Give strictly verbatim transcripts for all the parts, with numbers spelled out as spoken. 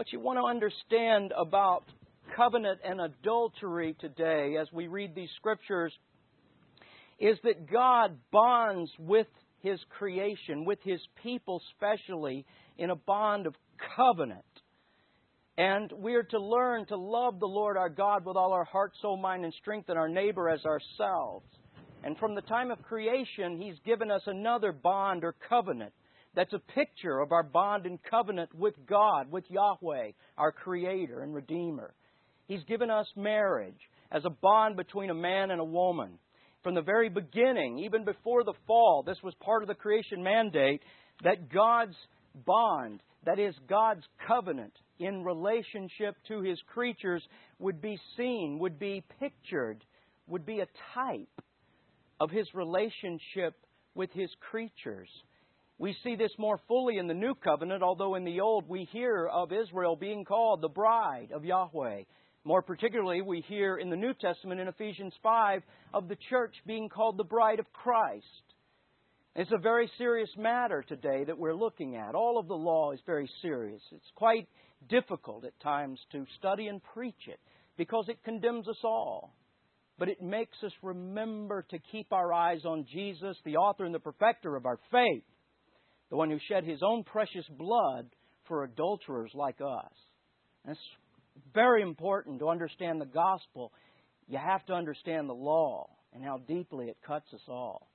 What you want to understand about covenant and adultery today as we read these Scriptures is that God bonds with His creation, with His people specially, in a bond of covenant. And we are to learn to love the Lord our God with all our heart, soul, mind, and strength, and our neighbor as ourselves. And from the time of creation, He's given us another bond or covenant. That's a picture of our bond and covenant with God, with Yahweh, our Creator and Redeemer. He's given us marriage as a bond between a man and a woman. From the very beginning, even before the fall, this was part of the creation mandate that God's bond, that is, God's covenant in relationship to His creatures, would be seen, would be pictured, would be a type of His relationship with His creatures. We see this more fully in the New Covenant, although in the Old we hear of Israel being called the bride of Yahweh. More particularly, we hear in the New Testament in Ephesians five of the church being called the bride of Christ. It's a very serious matter today that we're looking at. All of the law is very serious. It's quite difficult at times to study and preach it because it condemns us all. But it makes us remember to keep our eyes on Jesus, the author and the perfecter of our faith, the one who shed His own precious blood for adulterers like us. And it's very important to understand the gospel. You have to understand the law and how deeply it cuts us all.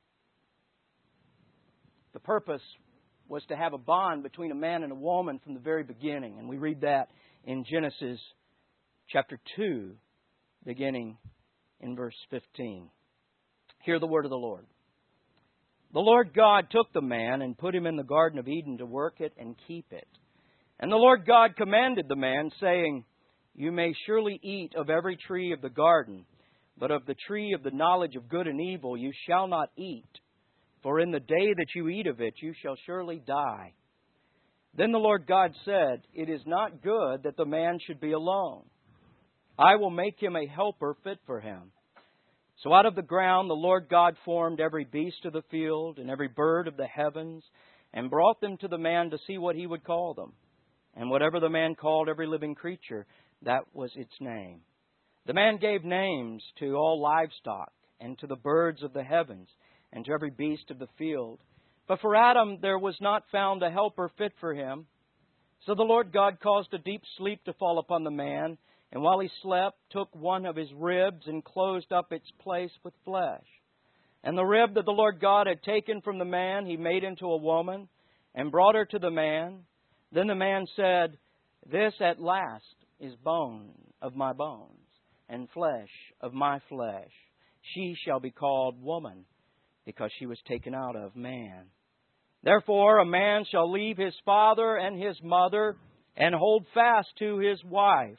The purpose was to have a bond between a man and a woman from the very beginning. And we read that in Genesis chapter two, beginning in verse fifteen. Hear the word of the Lord. The Lord God took the man and put him in the Garden of Eden to work it and keep it. And the Lord God commanded the man, saying, You may surely eat of every tree of the garden, but of the tree of the knowledge of good and evil you shall not eat. For in the day that you eat of it, you shall surely die. Then the Lord God said, It is not good that the man should be alone. I will make him a helper fit for him. So out of the ground the Lord God formed every beast of the field and every bird of the heavens, and brought them to the man to see what he would call them. And whatever the man called every living creature, that was its name. The man gave names to all livestock, and to the birds of the heavens, and to every beast of the field. But for Adam there was not found a helper fit for him. So the Lord God caused a deep sleep to fall upon the man, and while he slept, took one of his ribs and closed up its place with flesh. And the rib that the Lord God had taken from the man, He made into a woman, and brought her to the man. Then the man said, This at last is bone of my bones, and flesh of my flesh. She shall be called woman, because she was taken out of man. Therefore a man shall leave his father and his mother, and hold fast to his wife,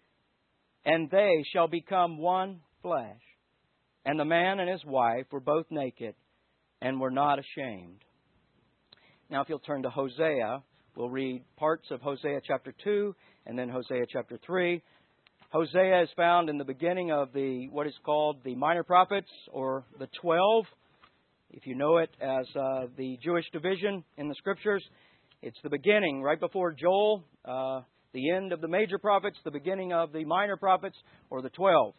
and they shall become one flesh. And the man and his wife were both naked, and were not ashamed. Now if you'll turn to Hosea, we'll read parts of Hosea chapter two, and then Hosea chapter three. Hosea is found in the beginning of the what is called the Minor Prophets, or the Twelve. If you know it as uh, the Jewish division in the Scriptures, it's the beginning, right before Joel, uh, the end of the major prophets, the beginning of the minor prophets, or the twelve.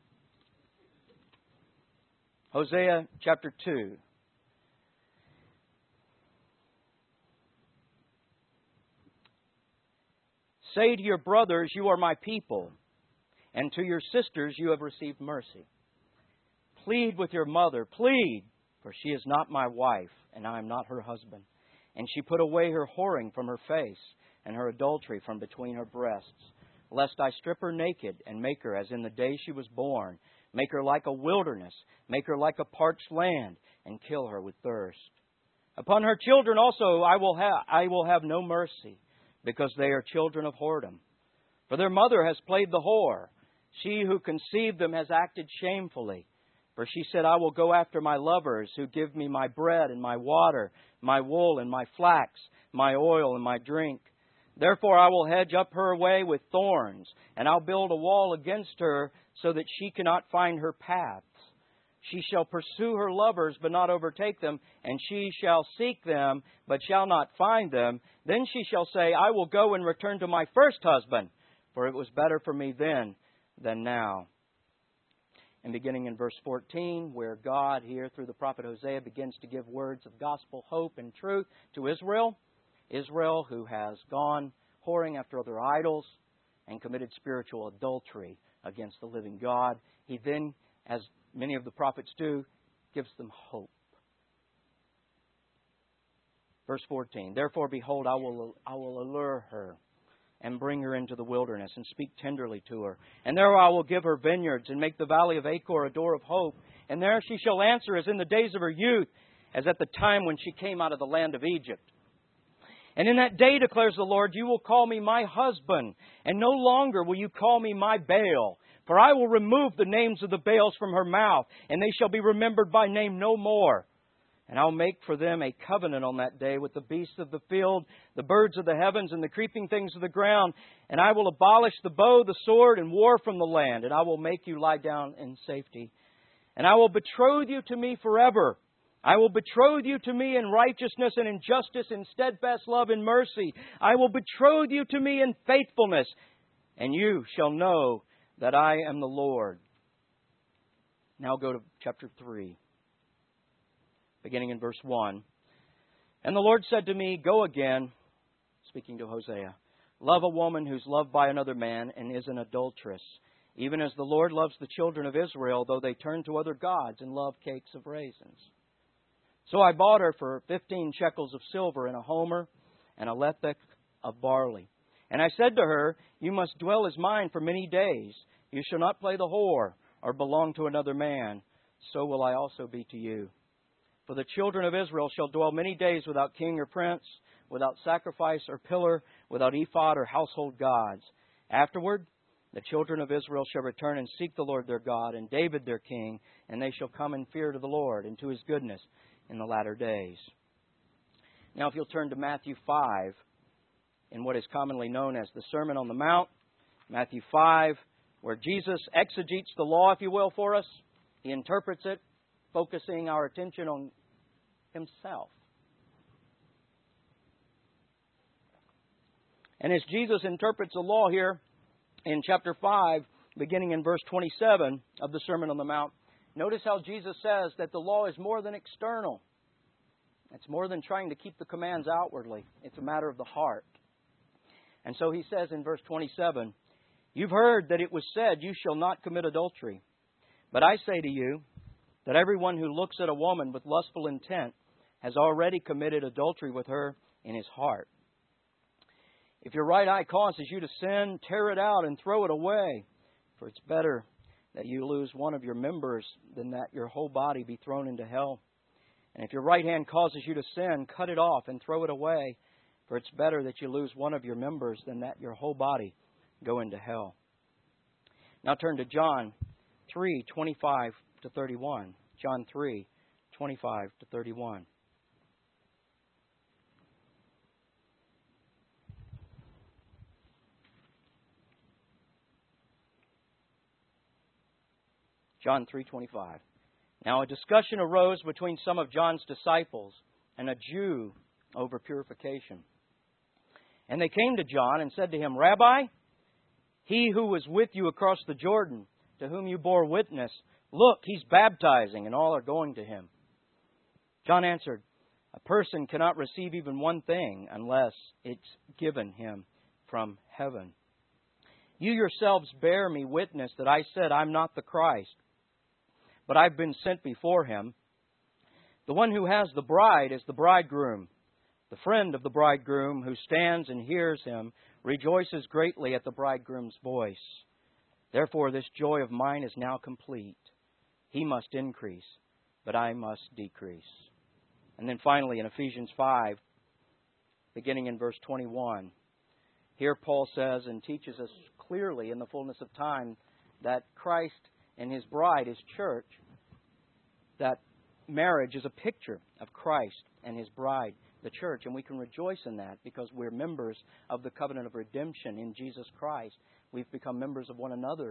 Hosea chapter two. Say to your brothers, You are my people, and to your sisters you have received mercy. Plead with your mother, plead, for she is not my wife, and I am not her husband. And she put away her whoring from her face, and her adultery from between her breasts, lest I strip her naked, and make her as in the day she was born, make her like a wilderness, make her like a parched land, and kill her with thirst. Upon her children also I will have I will have no mercy, because they are children of whoredom. For their mother has played the whore. She who conceived them has acted shamefully. For she said, I will go after my lovers, who give me my bread and my water, my wool and my flax, my oil and my drink. Therefore I will hedge up her way with thorns, and I'll build a wall against her, so that she cannot find her paths. She shall pursue her lovers, but not overtake them, and she shall seek them, but shall not find them. Then she shall say, I will go and return to my first husband, for it was better for me then than now. And beginning in verse fourteen, where God here through the prophet Hosea begins to give words of gospel hope and truth to Israel, Israel who has gone whoring after other idols and committed spiritual adultery against the living God. He then, as many of the prophets do, gives them hope. Verse fourteen, Therefore, behold, I will, I will allure her and bring her into the wilderness and speak tenderly to her. And there I will give her vineyards and make the valley of Achor a door of hope. And there she shall answer as in the days of her youth, as at the time when she came out of the land of Egypt. And in that day, declares the Lord, you will call me my husband, and no longer will you call me my Baal. For I will remove the names of the Baals from her mouth, and they shall be remembered by name no more. And I'll make for them a covenant on that day with the beasts of the field, the birds of the heavens, and the creeping things of the ground. And I will abolish the bow, the sword, and war from the land. And I will make you lie down in safety. And I will betroth you to me forever. I will betroth you to me in righteousness and in justice, in steadfast love and mercy. I will betroth you to me in faithfulness. And you shall know that I am the Lord. Now go to chapter three. Beginning in verse one. And the Lord said to me, Go again, speaking to Hosea, love a woman who's loved by another man and is an adulteress, even as the Lord loves the children of Israel, though they turn to other gods and love cakes of raisins. So I bought her for fifteen shekels of silver and a homer and a lethek of barley. And I said to her, You must dwell as mine for many days. You shall not play the whore or belong to another man. So will I also be to you. For the children of Israel shall dwell many days without king or prince, without sacrifice or pillar, without ephod or household gods. Afterward, the children of Israel shall return and seek the Lord their God, and David their king, and they shall come in fear to the Lord and to His goodness in the latter days. Now, if you'll turn to Matthew five, in what is commonly known as the Sermon on the Mount, Matthew five, where Jesus exegetes the law, if you will, for us. He interprets it, focusing our attention on Himself. And as Jesus interprets the law here in chapter five, beginning in verse twenty-seven of the Sermon on the Mount, notice how Jesus says that the law is more than external. It's more than trying to keep the commands outwardly. It's a matter of the heart. And so He says in verse twenty-seven, You've heard that it was said, You shall not commit adultery. But I say to you that everyone who looks at a woman with lustful intent has already committed adultery with her in his heart. If your right eye causes you to sin, tear it out and throw it away. For it's better that you lose one of your members than that your whole body be thrown into hell. And if your right hand causes you to sin, cut it off and throw it away. For it's better that you lose one of your members than that your whole body go into hell. Now turn to John three, twenty-five to thirty-one. John three, twenty-five to thirty-one. John three twenty-five. Now a discussion arose between some of John's disciples and a Jew over purification. And they came to John and said to him, Rabbi, he who was with you across the Jordan, to whom you bore witness, look, he's baptizing, and all are going to him. John answered, A person cannot receive even one thing unless it's given him from heaven. You yourselves bear me witness that I said I'm not the Christ, but I've been sent before him. The one who has the bride is the bridegroom. The friend of the bridegroom who stands and hears him rejoices greatly at the bridegroom's voice. Therefore this joy of mine is now complete. He must increase, but I must decrease. And then finally in Ephesians five, beginning in verse twenty-one, here Paul says and teaches us clearly in the fullness of time that Christ and His bride, His church, that marriage is a picture of Christ and His bride, the church. And we can rejoice in that because we're members of the covenant of redemption in Jesus Christ. We've become members of one another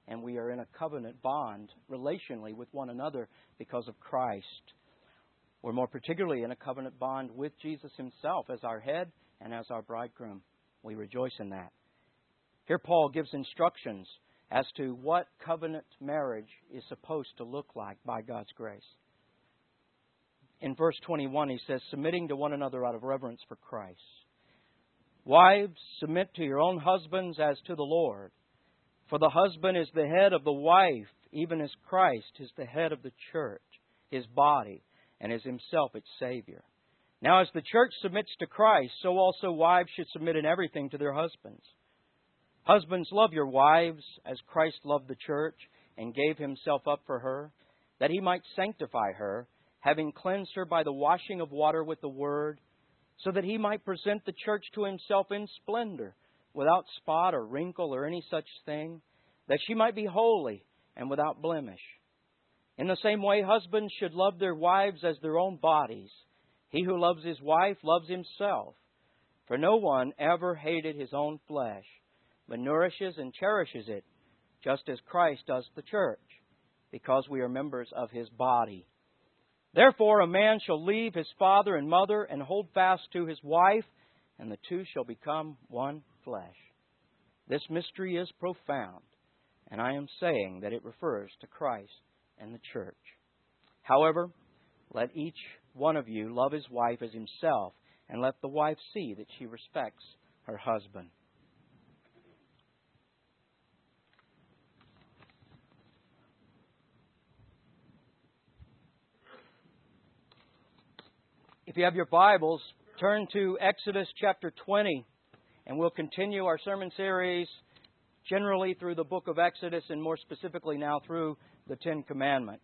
and we are in a covenant bond relationally with one another because of Christ. We're more particularly in a covenant bond with Jesus Himself as our head and as our bridegroom. We rejoice in that. Here Paul gives instructions as to what covenant marriage is supposed to look like by God's grace. In verse twenty-one, he says, submitting to one another out of reverence for Christ. Wives, submit to your own husbands as to the Lord. For the husband is the head of the wife, even as Christ is the head of the church, His body, and is Himself its Savior. Now as the church submits to Christ, so also wives should submit in everything to their husbands. Husbands, love your wives as Christ loved the church and gave Himself up for her, that He might sanctify her, having cleansed her by the washing of water with the Word, so that He might present the church to Himself in splendor, without spot or wrinkle or any such thing, that she might be holy and without blemish. In the same way, husbands should love their wives as their own bodies. He who loves his wife loves himself. For no one ever hated his own flesh, but nourishes and cherishes it, just as Christ does the church, because we are members of His body. Therefore, a man shall leave his father and mother and hold fast to his wife, and the two shall become one flesh. This mystery is profound, and I am saying that it refers to Christ and the church. However, let each one of you love his wife as himself, and let the wife see that she respects her husband. If you have your Bibles, turn to Exodus chapter twenty, and we'll continue our sermon series generally through the book of Exodus, and more specifically now through the Ten Commandments.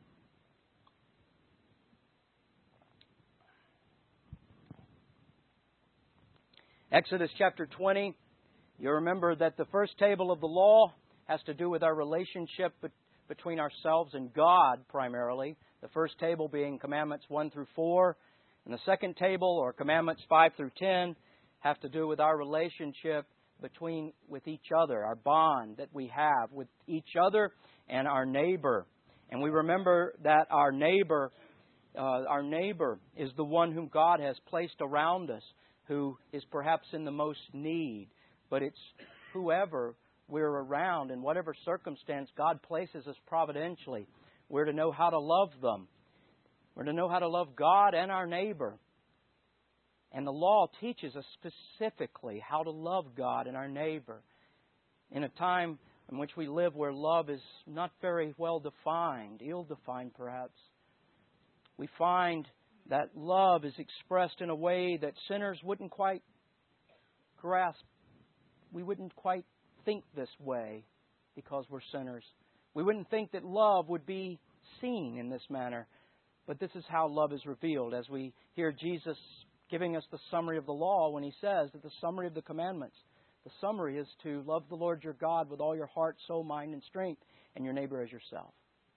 Exodus chapter twenty, you remember that the first table of the law has to do with our relationship between ourselves and God primarily. The first table being Commandments one through four. And the second table, or Commandments five through ten, have to do with our relationship between with each other, our bond that we have with each other and our neighbor. And we remember that our neighbor, uh, our neighbor is the one whom God has placed around us, who is perhaps in the most need. But it's whoever we're around, in whatever circumstance God places us providentially, we're to know how to love them. We're to know how to love God and our neighbor. And the law teaches us specifically how to love God and our neighbor. In a time in which we live where love is not very well defined, ill-defined perhaps, we find that love is expressed in a way that sinners wouldn't quite grasp. We wouldn't quite think this way because we're sinners. We wouldn't think that love would be seen in this manner. But this is how love is revealed, as we hear Jesus giving us the summary of the law when He says that the summary of the commandments, the summary is to love the Lord your God with all your heart, soul, mind, and strength, and your neighbor as yourself.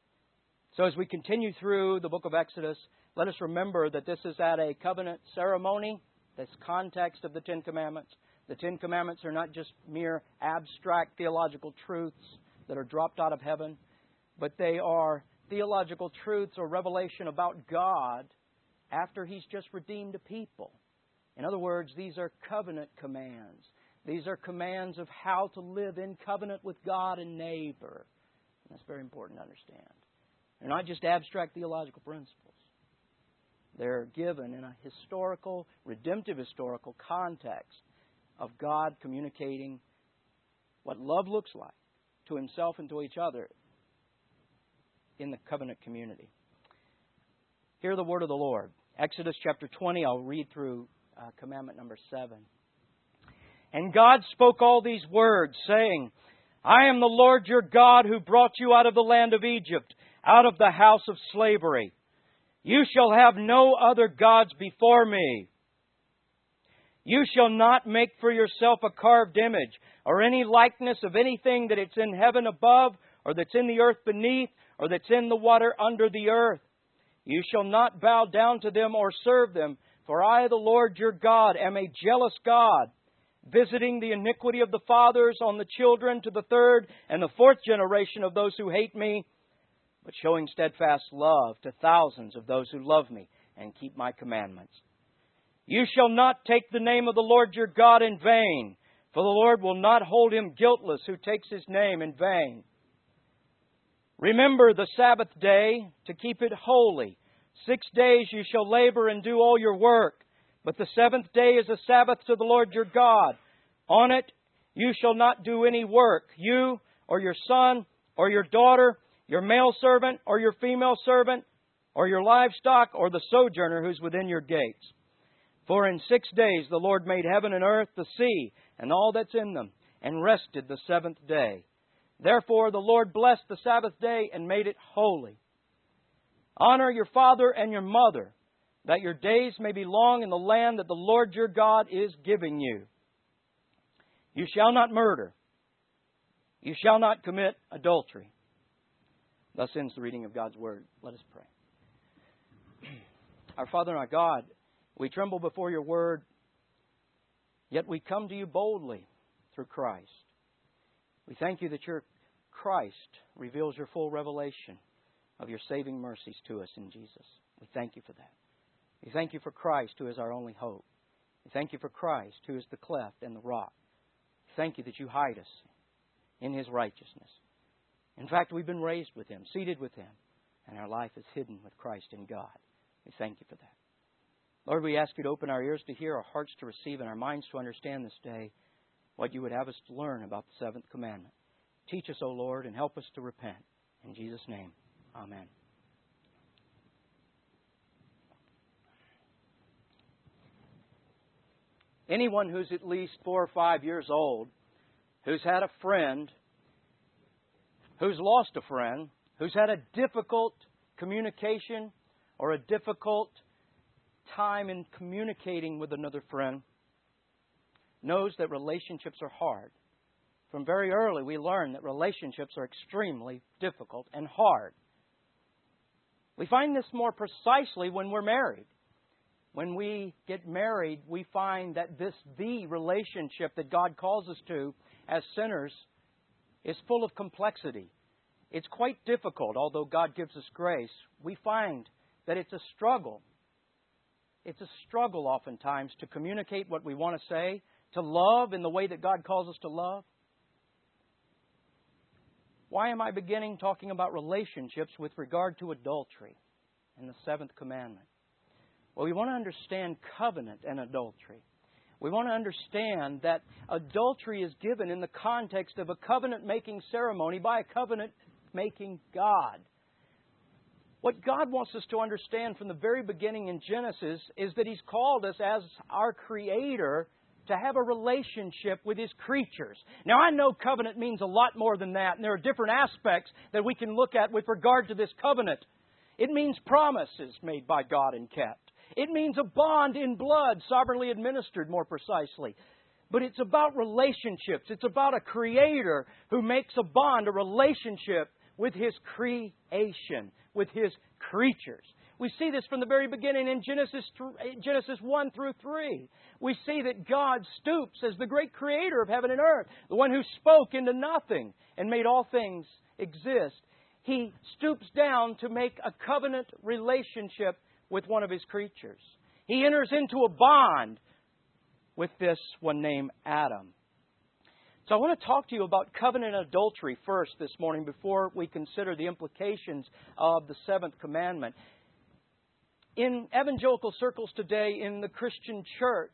So as we continue through the book of Exodus, let us remember that this is at a covenant ceremony, this context of the Ten Commandments. The Ten Commandments are not just mere abstract theological truths that are dropped out of heaven, but they are theological truths or revelation about God after He's just redeemed a people. In other words, these are covenant commands. These are commands of how to live in covenant with God and neighbor. And that's very important to understand. They're not just abstract theological principles. They're given in a historical, redemptive historical context of God communicating what love looks like to Himself and to each other in the covenant community. Hear the word of the Lord. Exodus chapter twenty, I'll read through uh, commandment number seven. And God spoke all these words, saying, I am the Lord your God who brought you out of the land of Egypt, out of the house of slavery. You shall have no other gods before me. You shall not make for yourself a carved image, or any likeness of anything that is in heaven above, or that's in the earth beneath, or that's in the water under the earth. You shall not bow down to them or serve them, for I, the Lord your God, am a jealous God, visiting the iniquity of the fathers on the children to the third and the fourth generation of those who hate me, but showing steadfast love to thousands of those who love me and keep my commandments. You shall not take the name of the Lord your God in vain, for the Lord will not hold him guiltless who takes his name in vain. Remember the Sabbath day to keep it holy. Six days you shall labor and do all your work, but the seventh day is a Sabbath to the Lord your God. On it you shall not do any work, you or your son or your daughter, your male servant or your female servant, or your livestock or the sojourner who's within your gates. For in six days the Lord made heaven and earth, the sea, and all that's in them, and rested the seventh day. Therefore the Lord blessed the Sabbath day and made it holy. Honor your father and your mother, that your days may be long in the land that the Lord your God is giving you. You shall not murder. You shall not commit adultery. Thus ends the reading of God's Word. Let us pray. Our Father and our God, we tremble before your Word, yet we come to you boldly through Christ. We thank you that your Christ reveals your full revelation of your saving mercies to us in Jesus. We thank you for that. We thank you for Christ, who is our only hope. We thank you for Christ, who is the cleft and the rock. We thank you that you hide us in His righteousness. In fact, we've been raised with Him, seated with Him, and our life is hidden with Christ in God. We thank you for that. Lord, we ask you to open our ears to hear, our hearts to receive, and our minds to understand this day what you would have us to learn about the seventh commandment. Teach us, O Lord, and help us to repent. In Jesus' name, amen. Anyone who's at least four or five years old, who's had a friend, who's lost a friend, who's had a difficult communication or a difficult time in communicating with another friend, knows that relationships are hard. From very early, we learn that relationships are extremely difficult and hard. We find this more precisely when we're married. When we get married, we find that this, the relationship that God calls us to as sinners, is full of complexity. It's quite difficult, although God gives us grace. We find that it's a struggle. It's a struggle oftentimes to communicate what we want to say, to love in the way that God calls us to love. Why am I beginning talking about relationships with regard to adultery and the seventh commandment? Well, we want to understand covenant and adultery. We want to understand that adultery is given in the context of a covenant-making ceremony by a covenant-making God. What God wants us to understand from the very beginning in Genesis is that He's called us as our Creator to have a relationship with His creatures. Now, I know covenant means a lot more than that, and there are different aspects that we can look at with regard to this covenant. It means promises made by God and kept. It means a bond in blood, sovereignly administered more precisely. But it's about relationships. It's about a Creator who makes a bond, a relationship with His creation, with His creatures. We see this from the very beginning in Genesis Genesis one through three. We see that God stoops as the great Creator of heaven and earth, the one who spoke into nothing and made all things exist. He stoops down to make a covenant relationship with one of His creatures. He enters into a bond with this one named Adam. So I want to talk to you about covenant and adultery first this morning before we consider the implications of the seventh commandment. In evangelical circles today in the Christian church,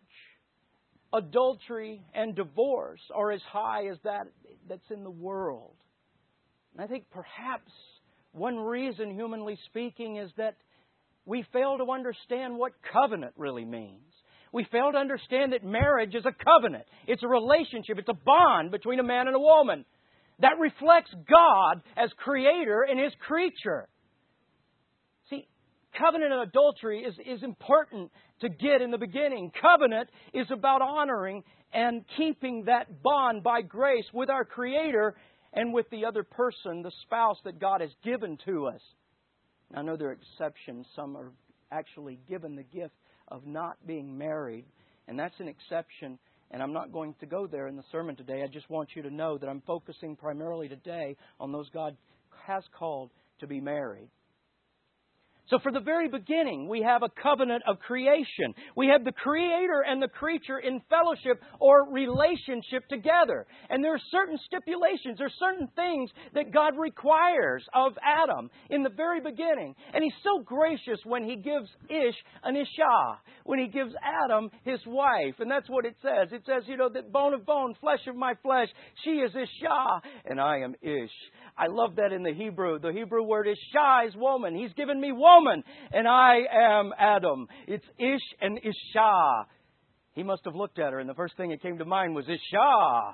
adultery and divorce are as high as that that's in the world. And I think perhaps one reason, humanly speaking, is that we fail to understand what covenant really means. We fail to understand that marriage is a covenant. It's a relationship. It's a bond between a man and a woman that reflects God as Creator and His creature. See, covenant and adultery is, is important to get in the beginning. Covenant is about honoring and keeping that bond by grace with our Creator and with the other person, the spouse that God has given to us. I know there are exceptions. Some are actually given the gift of not being married, and that's an exception And I'm not going to go there in the sermon today. I just want you to know that I'm focusing primarily today on those God has called to be married. So for the very beginning, we have a covenant of creation. We have the Creator and the creature in fellowship or relationship together. And there are certain stipulations, there are certain things that God requires of Adam in the very beginning. And He's so gracious when He gives Ish an Ishah, when He gives Adam his wife. And that's what it says. It says, you know, that bone of bone, flesh of my flesh, she is Ishah, and I am Ish. I love that in the Hebrew. The Hebrew word Ishah is woman. He's given me woman. And I am Adam. It's Ish and Ishah. He must have looked at her, and the first thing that came to mind was Ishah.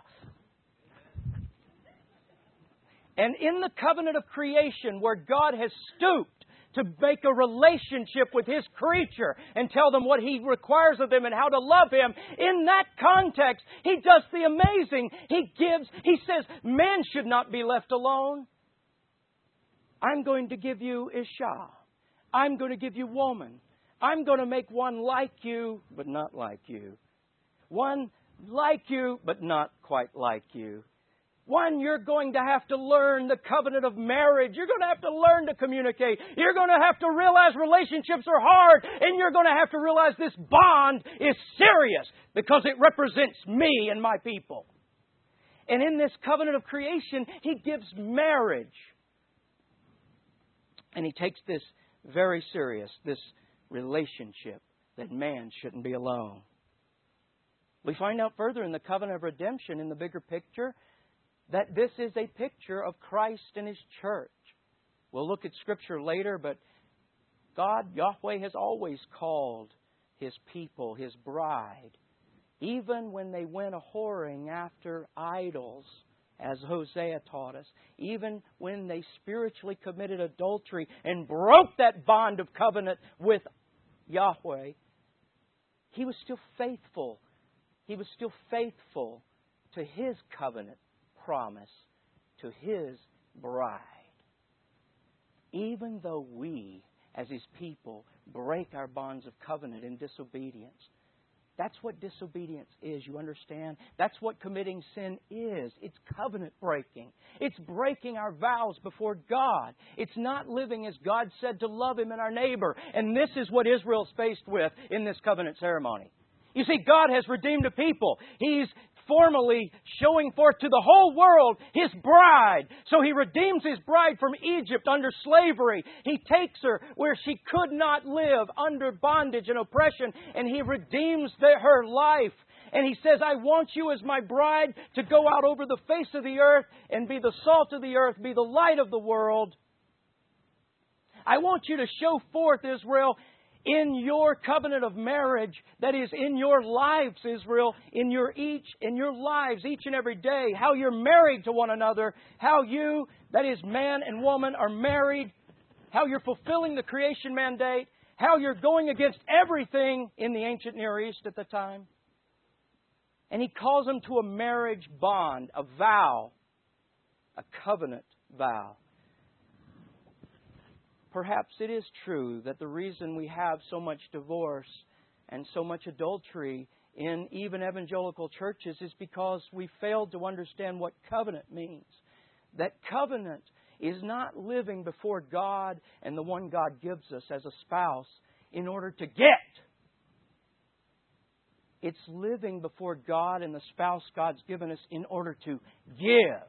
And in the covenant of creation, where God has stooped to make a relationship with His creature and tell them what He requires of them and how to love Him, in that context, He does the amazing. He gives, He says, man should not be left alone. I'm going to give you Ishah. I'm going to give you woman. I'm going to make one like you, but not like you. One like you, but not quite like you. One, you're going to have to learn the covenant of marriage. You're going to have to learn to communicate. You're going to have to realize relationships are hard. And you're going to have to realize this bond is serious because it represents me and my people. And in this covenant of creation, He gives marriage. And He takes this very serious, this relationship that man shouldn't be alone. We find out further in the covenant of redemption, in the bigger picture, that this is a picture of Christ and His church. We'll look at Scripture later, but God, Yahweh, has always called His people His bride, even when they went a-whoring after idols, as Hosea taught us, even when they spiritually committed adultery and broke that bond of covenant with Yahweh, He was still faithful. He was still faithful to His covenant promise to His bride. Even though we, as His people, break our bonds of covenant in disobedience. That's what disobedience is, you understand? That's what committing sin is. It's covenant breaking. It's breaking our vows before God. It's not living as God said to love Him and our neighbor. And this is what Israel's faced with in this covenant ceremony. You see, God has redeemed a people. He's formally showing forth to the whole world His bride. So He redeems His bride from Egypt under slavery. He takes her where she could not live under bondage and oppression, and He redeems the, her life. And He says, I want you as my bride to go out over the face of the earth and be the salt of the earth, be the light of the world. I want you to show forth, Israel, in your covenant of marriage, that is in your lives, Israel, in your each, in your lives each and every day, how you're married to one another, how you, that is man and woman, are married, how you're fulfilling the creation mandate, how you're going against everything in the ancient Near East at the time. And He calls them to a marriage bond, a vow, a covenant vow. Perhaps it is true that the reason we have so much divorce and so much adultery in even evangelical churches is because we failed to understand what covenant means. That covenant is not living before God and the one God gives us as a spouse in order to get. It's living before God and the spouse God's given us in order to give.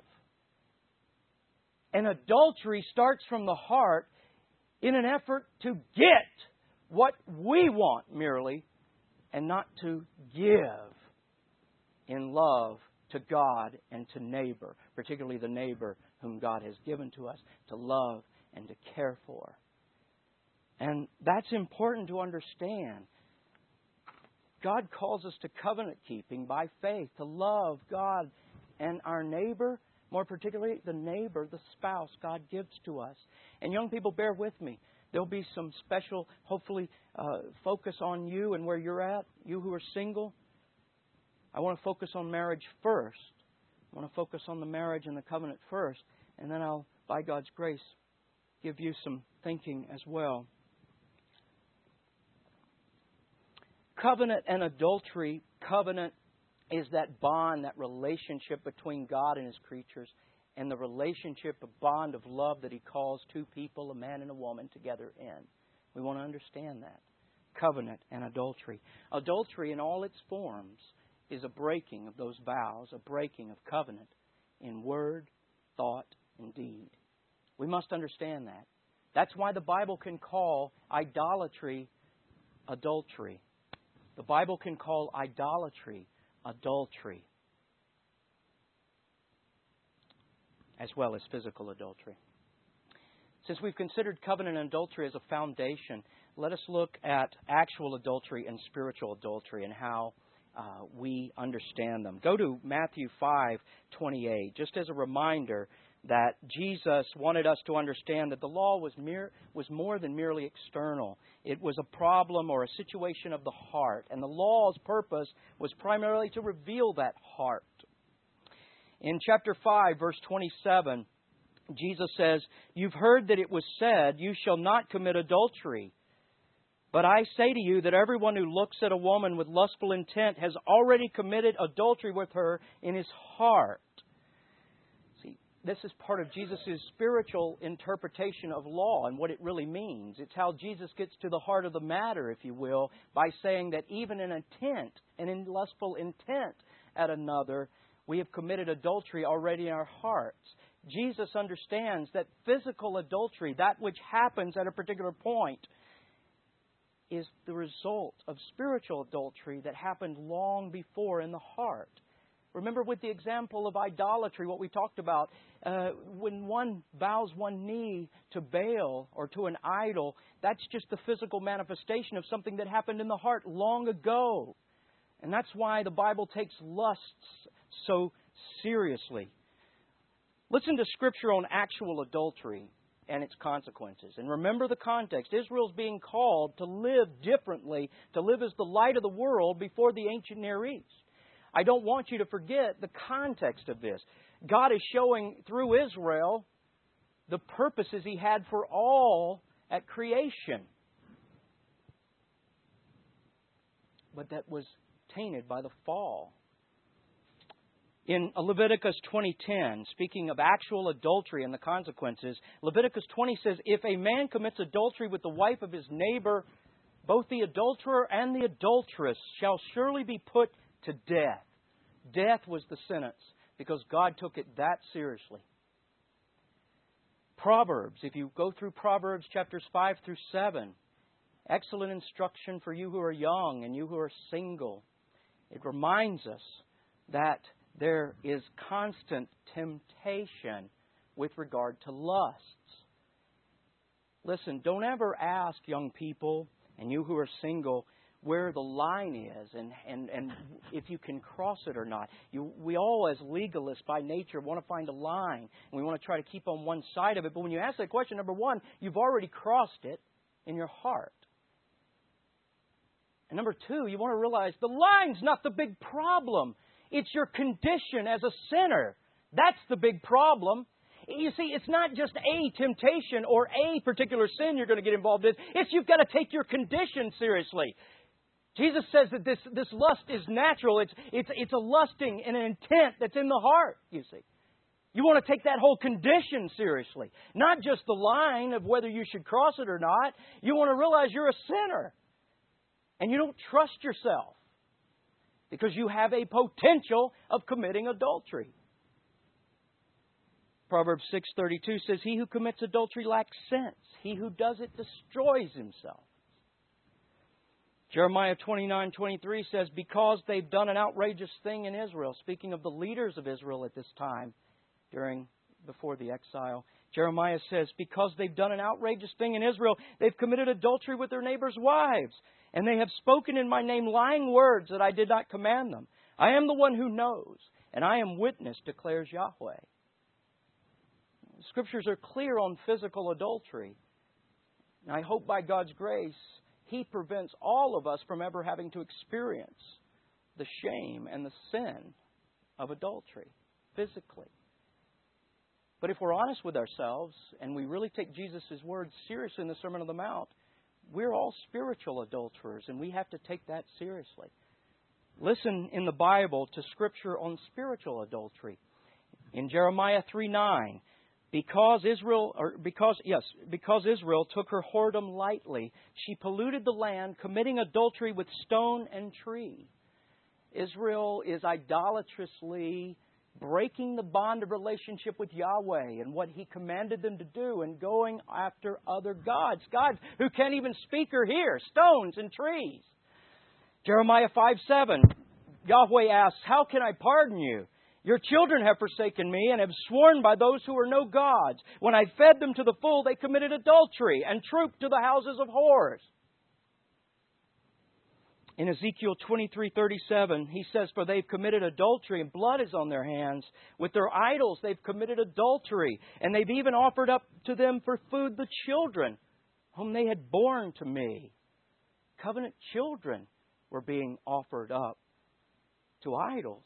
And adultery starts from the heart in an effort to get what we want merely, and not to give in love to God and to neighbor, particularly the neighbor whom God has given to us to love and to care for. And that's important to understand. God calls us to covenant keeping by faith, to love God and our neighbor, more particularly the neighbor, the spouse God gives to us. And young people, bear with me. There'll be some special, hopefully, uh, focus on you and where you're at, you who are single. I want to focus on marriage first. I want to focus on the marriage and the covenant first. And then I'll, by God's grace, give you some thinking as well. Covenant and adultery, covenant is that bond, that relationship between God and His creatures, and the relationship, a bond of love that He calls two people, a man and a woman, together in. We want to understand that. Covenant and adultery. Adultery in all its forms is a breaking of those vows, a breaking of covenant in word, thought, and deed. We must understand that. That's why the Bible can call idolatry adultery. The Bible can call idolatry adultery, as well as physical adultery. Since we've considered covenant and adultery as a foundation, let us look at actual adultery and spiritual adultery and how uh, we understand them. Go to Matthew five twenty-eight, just as a reminder that Jesus wanted us to understand that the law was mere, was more than merely external. It was a problem or a situation of the heart. And the law's purpose was primarily to reveal that heart. In chapter five, verse twenty-seven, Jesus says, "You've heard that it was said, 'You shall not commit adultery.' But I say to you that everyone who looks at a woman with lustful intent has already committed adultery with her in his heart." See, this is part of Jesus' spiritual interpretation of law and what it really means. It's how Jesus gets to the heart of the matter, if you will, by saying that even in intent and in lustful intent at another, we have committed adultery already in our hearts. Jesus understands that physical adultery, that which happens at a particular point, is the result of spiritual adultery that happened long before in the heart. Remember with the example of idolatry, what we talked about, uh, when one bows one knee to Baal or to an idol, that's just the physical manifestation of something that happened in the heart long ago. And that's why the Bible takes lusts so seriously. Listen to Scripture on actual adultery and its consequences. And remember the context. Israel's being called to live differently, to live as the light of the world before the ancient Near East. I don't want you to forget the context of this. God is showing through Israel the purposes He had for all at creation. But that was tainted by the fall. In Leviticus twenty ten, speaking of actual adultery and the consequences, Leviticus twenty says, "If a man commits adultery with the wife of his neighbor, both the adulterer and the adulteress shall surely be put to death." Death was the sentence because God took it that seriously. Proverbs, if you go through Proverbs chapters five through seven, excellent instruction for you who are young and you who are single. It reminds us that there is constant temptation with regard to lusts. Listen, don't ever ask young people and you who are single where the line is and, and, and if you can cross it or not. You, we all, as legalists by nature, want to find a line. And we want to try to keep on one side of it. But when you ask that question, number one, you've already crossed it in your heart. And number two, you want to realize the line's not the big problem. It's your condition as a sinner. That's the big problem. You see, it's not just a temptation or a particular sin you're going to get involved in. It's you've got to take your condition seriously. Jesus says that this, this lust is natural. It's, it's, it's a lusting and an intent that's in the heart, you see. You want to take that whole condition seriously. Not just the line of whether you should cross it or not. You want to realize you're a sinner. And you don't trust yourself. Because you have a potential of committing adultery. Proverbs six thirty-two says, "He who commits adultery lacks sense. He who does it destroys himself." Jeremiah twenty-nine twenty-three says, "Because they've done an outrageous thing in Israel," speaking of the leaders of Israel at this time, during before the exile, Jeremiah says, "Because they've done an outrageous thing in Israel, they've committed adultery with their neighbors' wives. And they have spoken in my name lying words that I did not command them. I am the one who knows, and I am witness, declares Yahweh." Scriptures are clear on physical adultery. And I hope by God's grace, He prevents all of us from ever having to experience the shame and the sin of adultery physically. But if we're honest with ourselves, and we really take Jesus' words seriously in the Sermon on the Mount, we're all spiritual adulterers, and we have to take that seriously. Listen in the Bible to Scripture on spiritual adultery. In Jeremiah three nine, because Israel, or because, yes, because Israel took her whoredom lightly, she polluted the land, committing adultery with stone and tree. Israel is idolatrously breaking the bond of relationship with Yahweh and what He commanded them to do and going after other gods. Gods who can't even speak or hear. Stones and trees. Jeremiah five seven, Yahweh asks, how can I pardon you? Your children have forsaken me and have sworn by those who are no gods. When I fed them to the full, they committed adultery and trooped to the houses of whores. In Ezekiel twenty-three thirty-seven, he says, for they've committed adultery and blood is on their hands. With their idols, they've committed adultery. And they've even offered up to them for food the children whom they had borne to me. Covenant children were being offered up to idols.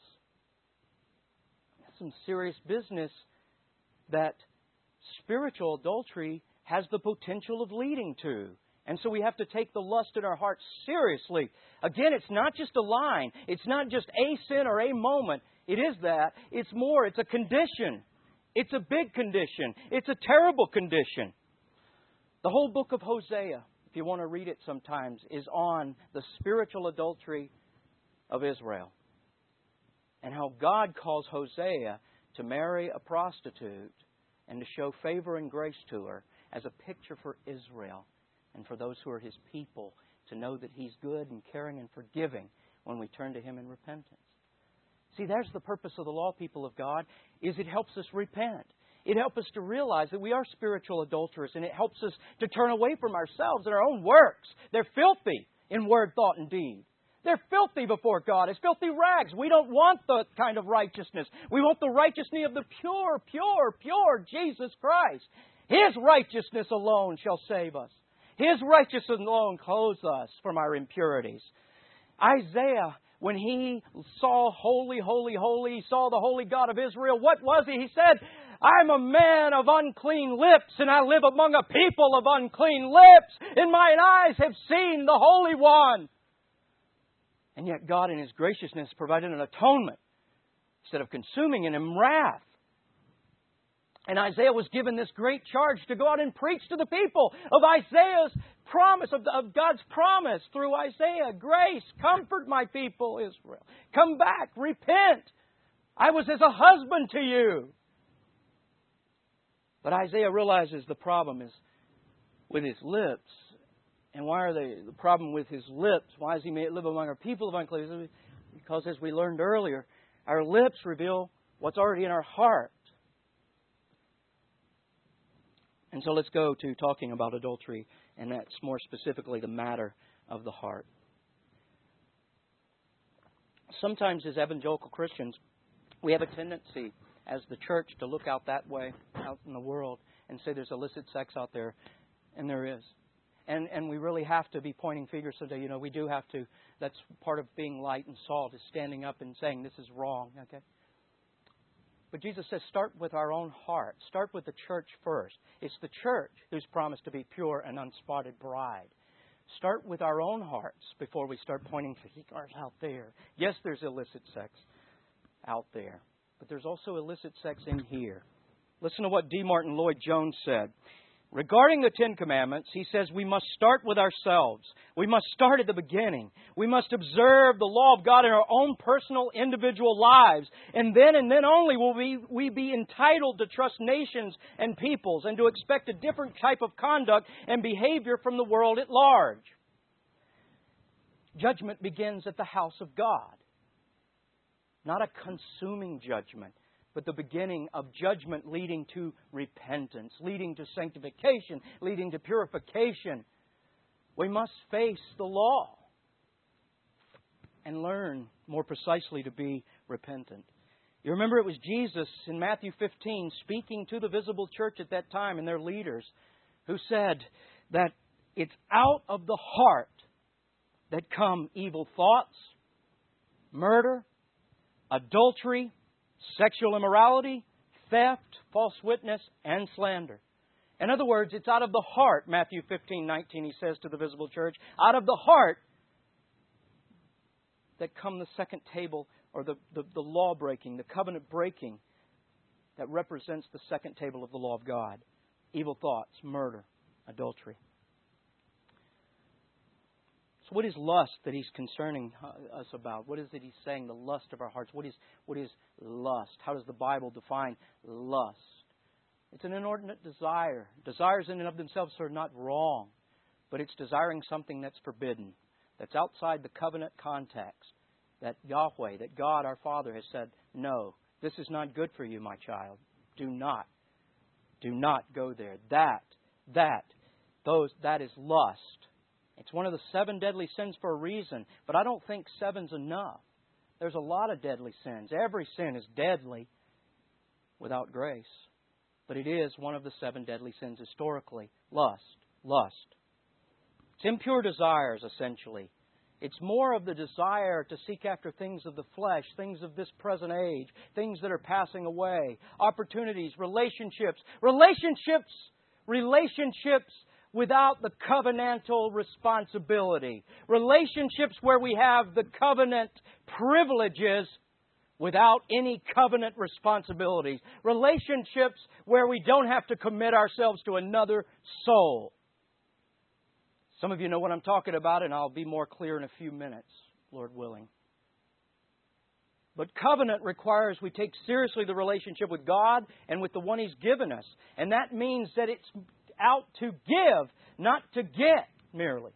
That's some serious business that spiritual adultery has the potential of leading to. And so we have to take the lust in our hearts seriously. Again, it's not just a line. It's not just a sin or a moment. It is that. It's more. It's a condition. It's a big condition. It's a terrible condition. The whole book of Hosea, if you want to read it sometimes, is on the spiritual adultery of Israel. And how God calls Hosea to marry a prostitute and to show favor and grace to her as a picture for Israel. And for those who are His people, to know that He's good and caring and forgiving when we turn to Him in repentance. See, there's the purpose of the law, people of God, is it helps us repent. It helps us to realize that we are spiritual adulterers, and it helps us to turn away from ourselves and our own works. They're filthy in word, thought, and deed. They're filthy before God. It's filthy rags. We don't want the kind of righteousness. We want the righteousness of the pure, pure, pure Jesus Christ. His righteousness alone shall save us. His righteousness alone clothes us from our impurities. Isaiah, when he saw holy, holy, holy, he saw the holy God of Israel, what was he? He said, I'm a man of unclean lips, and I live among a people of unclean lips, and mine eyes have seen the Holy One. And yet God in His graciousness provided an atonement instead of consuming in Him wrath. And Isaiah was given this great charge to go out and preach to the people of Isaiah's promise, of, of God's promise through Isaiah. Grace, comfort my people, Israel. Come back, repent. I was as a husband to you. But Isaiah realizes the problem is with his lips. And why are they the problem with his lips? Why does he live among our people of unclean? Because as we learned earlier, our lips reveal what's already in our heart. And so let's go to talking about adultery, and that's more specifically the matter of the heart. Sometimes as evangelical Christians, we have a tendency as the church to look out that way, out in the world, and say there's illicit sex out there, and there is. And and we really have to be pointing fingers today. You know, we do have to. That's part of being light and salt, is standing up and saying this is wrong, okay? But Jesus says start with our own heart. Start with the church first. It's the church who's promised to be pure and unspotted bride. Start with our own hearts before we start pointing fingers out there. Yes, there's illicit sex out there, but there's also illicit sex in here. Listen to what D. Martin Lloyd-Jones said. Regarding the Ten Commandments, he says we must start with ourselves. We must start at the beginning. We must observe the law of God in our own personal, individual lives. And then and then only will we, we be entitled to trust nations and peoples and to expect a different type of conduct and behavior from the world at large. Judgment begins at the house of God. Not a consuming judgment, but the beginning of judgment leading to repentance, leading to sanctification, leading to purification. We must face the law and learn more precisely to be repentant. You remember it was Jesus in Matthew fifteen speaking to the visible church at that time and their leaders who said that it's out of the heart that come evil thoughts, murder, adultery, sexual immorality, theft, false witness, and slander. In other words, it's out of the heart, Matthew fifteen nineteen, he says to the visible church, out of the heart that come the second table, or the, the, the law breaking, the covenant breaking that represents the second table of the law of God. Evil thoughts, murder, adultery. So what is lust that He's concerning us about? What is it He's saying? The lust of our hearts. What is, what is lust? How does the Bible define lust? It's an inordinate desire. Desires in and of themselves are not wrong, but it's desiring something that's forbidden, that's outside the covenant context, that Yahweh, that God our Father has said, no, this is not good for you, my child. Do not. Do not go there. That, that, those, that is lust. It's one of the seven deadly sins for a reason, but I don't think seven's enough. There's a lot of deadly sins. Every sin is deadly without grace. But it is one of the seven deadly sins historically. Lust. Lust. It's impure desires, essentially. It's more of the desire to seek after things of the flesh, things of this present age, things that are passing away, opportunities, relationships, relationships, relationships without the covenantal responsibility, relationships where we have the covenant privileges without any covenant responsibilities, relationships where we don't have to commit ourselves to another soul. Some of you know what I'm talking about, and I'll be more clear in a few minutes, Lord willing. But covenant requires we take seriously the relationship with God and with the one He's given us. And that means that it's out to give, not to get merely.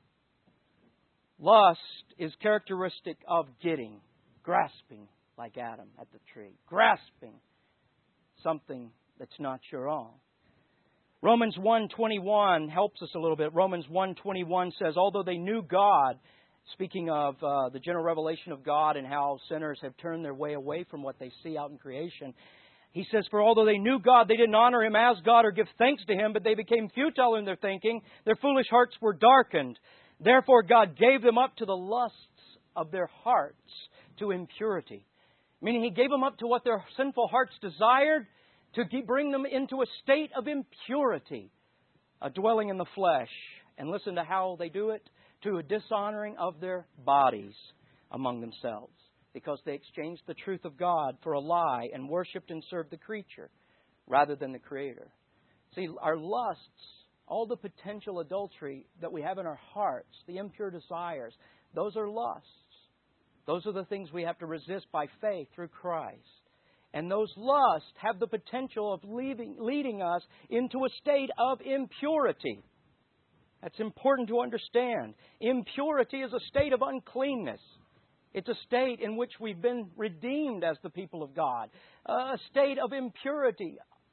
Lust is characteristic of getting, grasping, like Adam at the tree. Grasping something that's not your own. Romans one twenty-one helps us a little bit. Romans one twenty-one says, although they knew God, speaking of uh, the general revelation of God and how sinners have turned their way away from what they see out in creation, he says, for although they knew God, they didn't honor Him as God or give thanks to Him, but they became futile in their thinking. Their foolish hearts were darkened. Therefore God gave them up to the lusts of their hearts, to impurity. Meaning He gave them up to what their sinful hearts desired, to bring them into a state of impurity, a dwelling in the flesh. And listen to how they do it, to a dishonoring of their bodies among themselves, because they exchanged the truth of God for a lie and worshipped and served the creature rather than the Creator. See, our lusts, all the potential adultery that we have in our hearts, the impure desires, those are lusts. Those are the things we have to resist by faith through Christ. And those lusts have the potential of leading, leading us into a state of impurity. That's important to understand. Impurity is a state of uncleanness. It's a state in which we've been redeemed as the people of God. A state of impurity.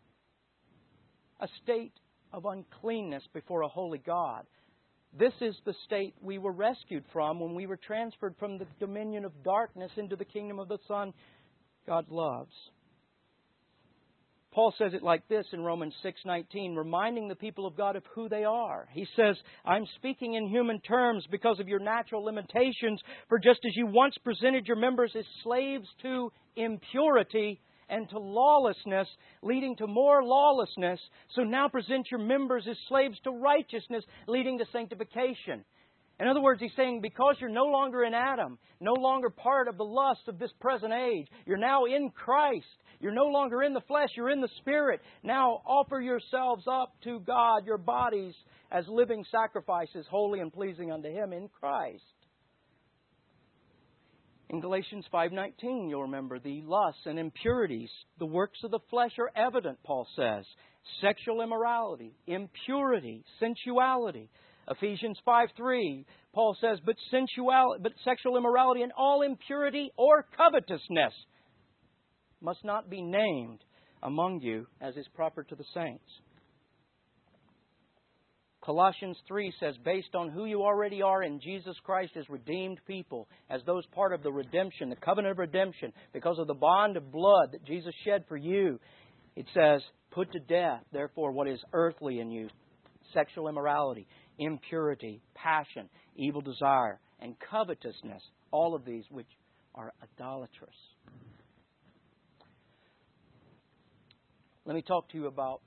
A state of uncleanness before a holy God. This is the state we were rescued from when we were transferred from the dominion of darkness into the kingdom of the Son God loves. Paul says it like this in Romans six nineteen, reminding the people of God of who they are. He says, I'm speaking in human terms because of your natural limitations, for just as you once presented your members as slaves to impurity and to lawlessness, leading to more lawlessness, so now present your members as slaves to righteousness, leading to sanctification. In other words, he's saying, because you're no longer in Adam, no longer part of the lust of this present age, you're now in Christ. You're no longer in the flesh, you're in the Spirit. Now offer yourselves up to God, your bodies, as living sacrifices, holy and pleasing unto Him in Christ. In Galatians five nineteen, you'll remember, the lusts and impurities, the works of the flesh are evident, Paul says. Sexual immorality, impurity, sensuality. Ephesians five three, Paul says, but sensuality, but sexual immorality and all impurity or covetousness must not be named among you as is proper to the saints. Colossians three says, based on who you already are in Jesus Christ as redeemed people, as those part of the redemption, the covenant of redemption, because of the bond of blood that Jesus shed for you, it says, put to death, therefore, what is earthly in you, sexual immorality, impurity, passion, evil desire, and covetousness, all of these which are idolatrous. Let me talk to you about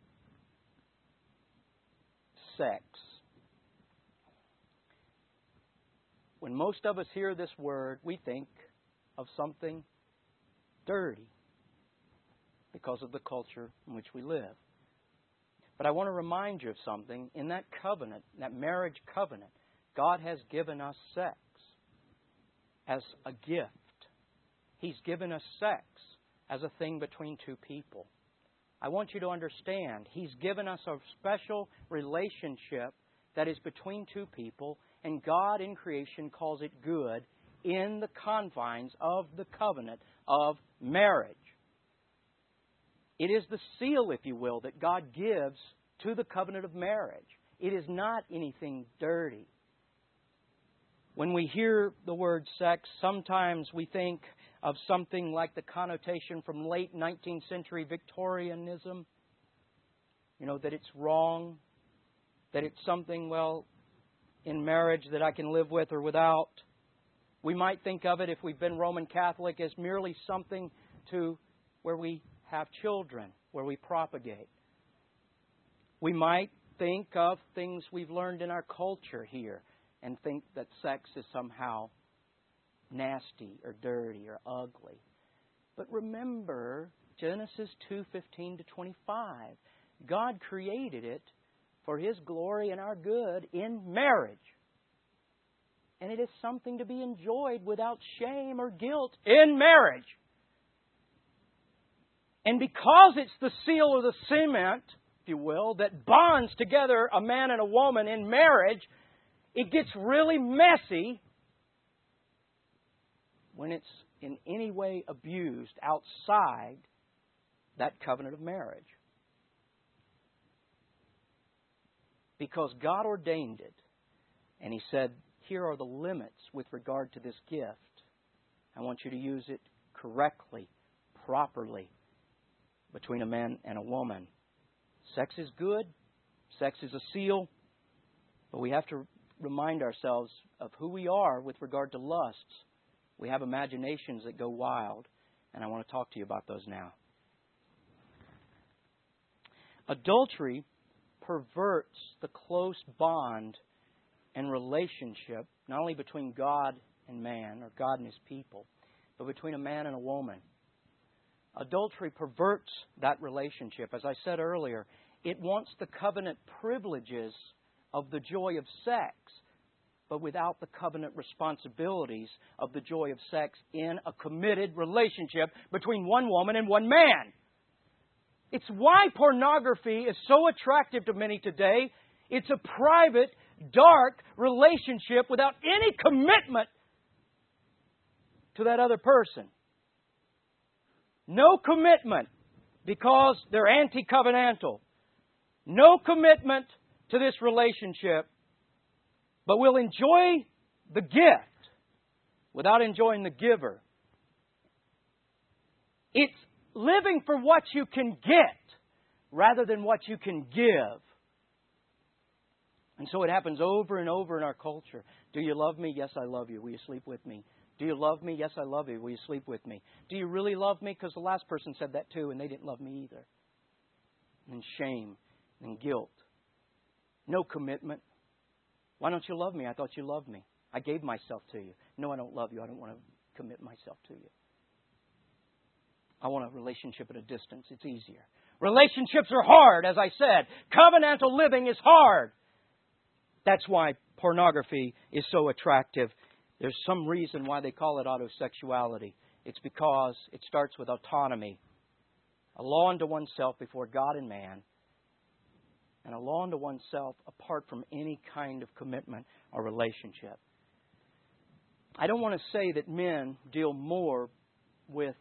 sex. when most of us hear this word, we think of something dirty because of the culture in which we live. But I want to remind you of something. In that covenant, that marriage covenant, God has given us sex as a gift. He's given us sex as a thing between two people. I want you to understand, He's given us a special relationship that is between two people, and God in creation calls it good in the confines of the covenant of marriage. It is the seal, if you will, that God gives to the covenant of marriage. It is not anything dirty. When we hear the word sex, sometimes we think of something like the connotation from late nineteenth century Victorianism. You know, that it's wrong, that it's something, well, in marriage that I can live with or without. We might think of it, if we've been Roman Catholic, as merely something to where we have children, where we propagate. We might think of things we've learned in our culture here and think that sex is somehow nasty or dirty or ugly. But remember Genesis two fifteen to twenty-five. God created it for His glory and our good in marriage. And it is something to be enjoyed without shame or guilt in marriage. And because it's the seal or the cement, if you will, that bonds together a man and a woman in marriage, it gets really messy when it's in any way abused outside that covenant of marriage. Because God ordained it, and He said, here are the limits with regard to this gift. I want you to use it correctly, properly, between a man and a woman. Sex is good. Sex is a seal. But we have to remind ourselves of who we are with regard to lusts. We have imaginations that go wild, and I want to talk to you about those now. Adultery perverts the close bond and relationship, not only between God and man, or God and His people, but between a man and a woman. Adultery perverts that relationship. As I said earlier, it wants the covenant privileges of the joy of sex, but without the covenant responsibilities of the joy of sex in a committed relationship between one woman and one man. It's why pornography is so attractive to many today. It's a private, dark relationship without any commitment to that other person. No commitment because they're anti-covenantal. No commitment to this relationship, but will enjoy the gift without enjoying the giver. It's living for what you can get rather than what you can give. And so it happens over and over in our culture. Do you love me? Yes, I love you. Will you sleep with me? Do you love me? Yes, I love you. Will you sleep with me? Do you really love me? Because the last person said that too, and they didn't love me either. And shame and guilt. No commitment. Why don't you love me? I thought you loved me. I gave myself to you. No, I don't love you. I don't want to commit myself to you. I want a relationship at a distance. It's easier. Relationships are hard, as I said. Covenantal living is hard. That's why pornography is so attractive. There's some reason why they call it autosexuality. It's because it starts with autonomy. A law unto oneself before God and man. And a law unto oneself apart from any kind of commitment or relationship. I don't want to say that men deal more with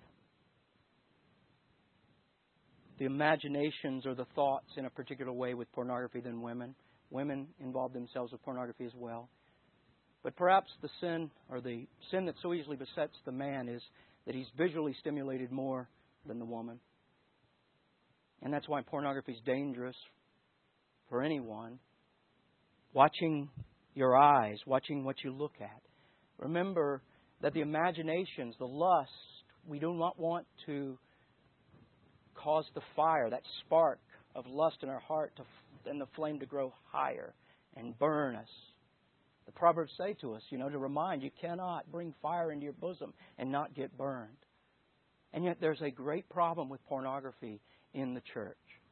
the imaginations or the thoughts in a particular way with pornography than women. Women involve themselves with pornography as well. But perhaps the sin, or the sin that so easily besets the man, is that he's visually stimulated more than the woman. And that's why pornography is dangerous for anyone. Watching your eyes, watching what you look at. Remember that the imaginations, the lust, we do not want to cause the fire, that spark of lust in our heart, to, and the flame to grow higher and burn us. The Proverbs say to us, you know, to remind you cannot bring fire into your bosom and not get burned. And yet there's a great problem with pornography in the church.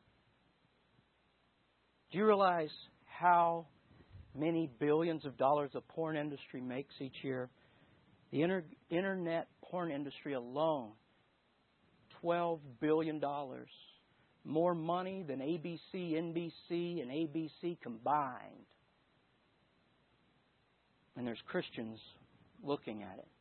Do you realize how many billions of dollars the porn industry makes each year? The inter- internet porn industry alone, twelve billion dollars. More money than A B C, N B C, and A B C combined. And there's Christians looking at it.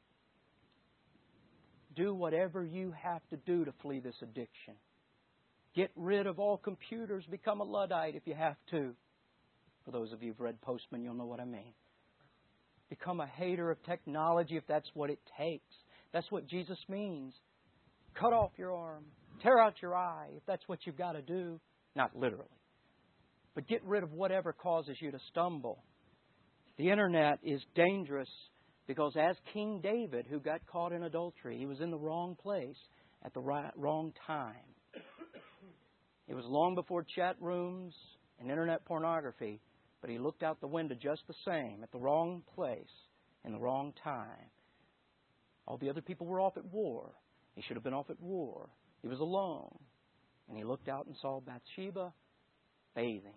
Do whatever you have to do to flee this addiction. Get rid of all computers. Become a Luddite if you have to. For those of you who've read Postman, you'll know what I mean. Become a hater of technology if that's what it takes. That's what Jesus means. Cut off your arm. Tear out your eye if that's what you've got to do. Not literally. But get rid of whatever causes you to stumble. The Internet is dangerous because as King David, who got caught in adultery, he was in the wrong place at the right, wrong time. It was long before chat rooms and Internet pornography, but he looked out the window just the same at the wrong place in the wrong time. All the other people were off at war. He should have been off at war. He was alone. And he looked out and saw Bathsheba bathing.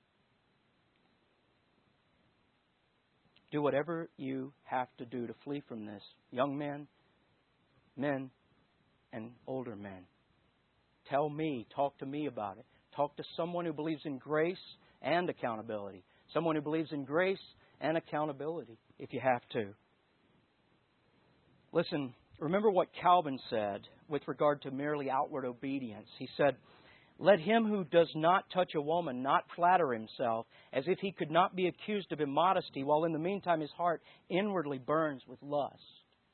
Do whatever you have to do to flee from this. Young men, men, and older men. Tell me, talk to me about it. Talk to someone who believes in grace and accountability. Someone who believes in grace and accountability, if you have to. Listen, remember what Calvin said with regard to merely outward obedience. He said, "Let him who does not touch a woman not flatter himself as if he could not be accused of immodesty, while in the meantime his heart inwardly burns with lust."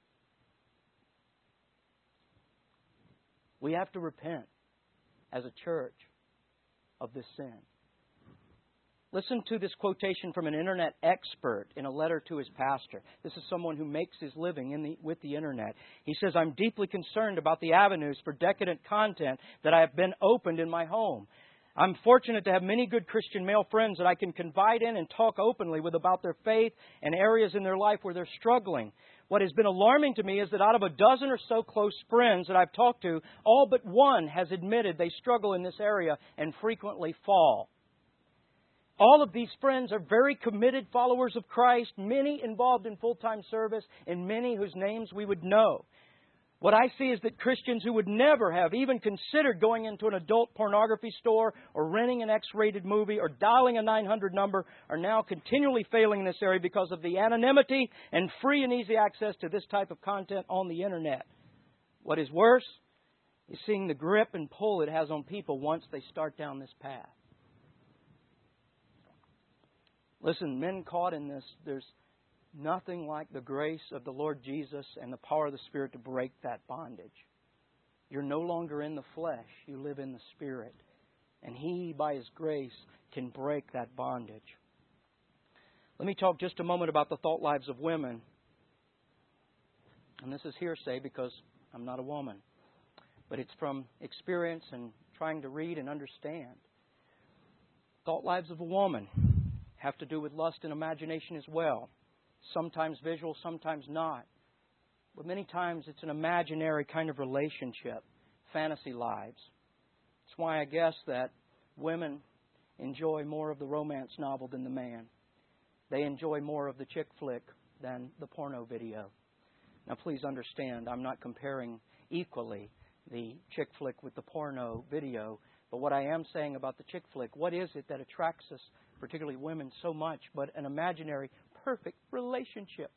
We have to repent as a church of this sin. Listen to this quotation from an Internet expert in a letter to his pastor. This is someone who makes his living in the, with the Internet. He says, "I'm deeply concerned about the avenues for decadent content that I have been opened in my home. I'm fortunate to have many good Christian male friends that I can confide in and talk openly with about their faith and areas in their life where they're struggling. What has been alarming to me is that out of a dozen or so close friends that I've talked to, all but one has admitted they struggle in this area and frequently fall. All of these friends are very committed followers of Christ, many involved in full-time service, and many whose names we would know. What I see is that Christians who would never have even considered going into an adult pornography store or renting an X-rated movie or dialing a nine hundred number are now continually failing in this area because of the anonymity and free and easy access to this type of content on the Internet. What is worse is seeing the grip and pull it has on people once they start down this path." Listen, men caught in this, there's nothing like the grace of the Lord Jesus and the power of the Spirit to break that bondage. You're no longer in the flesh. You live in the Spirit. And He, by His grace, can break that bondage. Let me talk just a moment about the thought lives of women. And this is hearsay because I'm not a woman. But it's from experience and trying to read and understand. Thought lives of a woman have to do with lust and imagination as well. Sometimes visual, sometimes not. But many times it's an imaginary kind of relationship, fantasy lives. That's why I guess that women enjoy more of the romance novel than the man. They enjoy more of the chick flick than the porno video. Now please understand, I'm not comparing equally the chick flick with the porno video. But what I am saying about the chick flick, what is it that attracts us, particularly women, so much, but an imaginary, perfect relationship?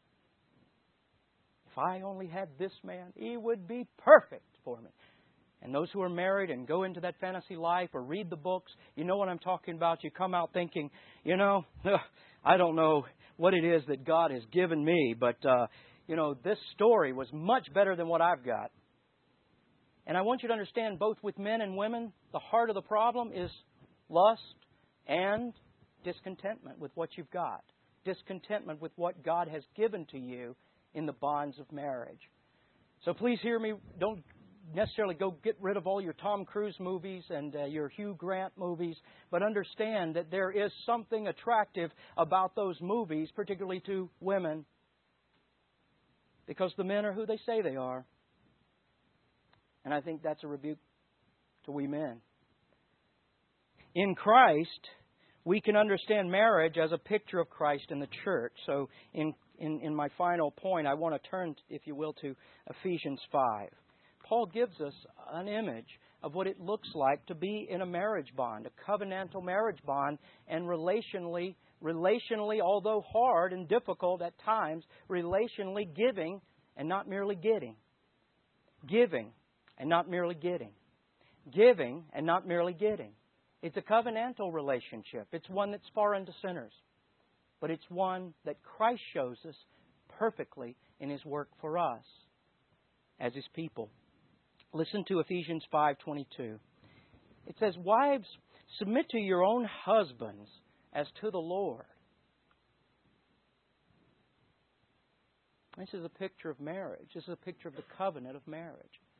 If I only had this man, he would be perfect for me. And those who are married and go into that fantasy life or read the books, you know what I'm talking about. You come out thinking, you know, I don't know what it is that God has given me, but, uh, you know, this story was much better than what I've got. And I want you to understand, both with men and women, the heart of the problem is lust and discontentment with what you've got. Discontentment with what God has given to you in the bonds of marriage. So please hear me. Don't necessarily go get rid of all your Tom Cruise movies and uh, your Hugh Grant movies, but understand that there is something attractive about those movies, particularly to women, because the men are who they say they are. And I think that's a rebuke to we men. In Christ, we can understand marriage as a picture of Christ in the church. So in, in, in my final point, I want to turn, if you will, to Ephesians five. Paul gives us an image of what it looks like to be in a marriage bond, a covenantal marriage bond, and relationally, relationally, although hard and difficult at times, relationally giving and not merely getting. Giving and not merely getting. Giving and not merely getting. It's a covenantal relationship. It's one that's foreign to sinners. But it's one that Christ shows us perfectly in His work for us as His people. Listen to Ephesians five twenty-two. It says, "Wives, submit to your own husbands as to the Lord." This is a picture of marriage. This is a picture of the covenant of marriage.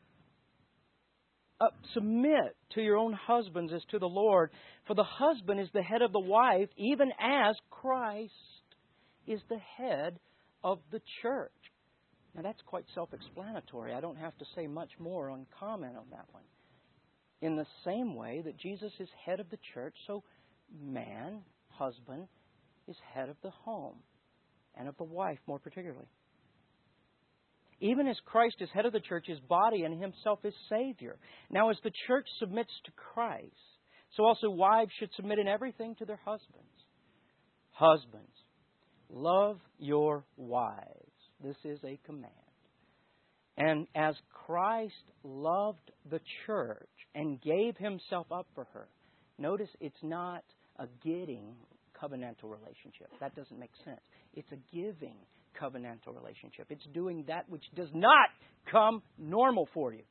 Uh, submit to your own husbands as to the Lord, for the husband is the head of the wife, even as Christ is the head of the church. Now that's quite self-explanatory. I don't have to say much more on comment on that one. In the same way that Jesus is head of the church, so man, husband, is head of the home and of the wife more particularly. Even as Christ is head of the church, His body, and Himself is Savior. Now as the church submits to Christ, so also wives should submit in everything to their husbands. Husbands, love your wives. This is a command. And as Christ loved the church and gave Himself up for her, notice it's not a getting covenantal relationship. That doesn't make sense. It's a giving covenantal relationship. It's doing that which does not come normal for you.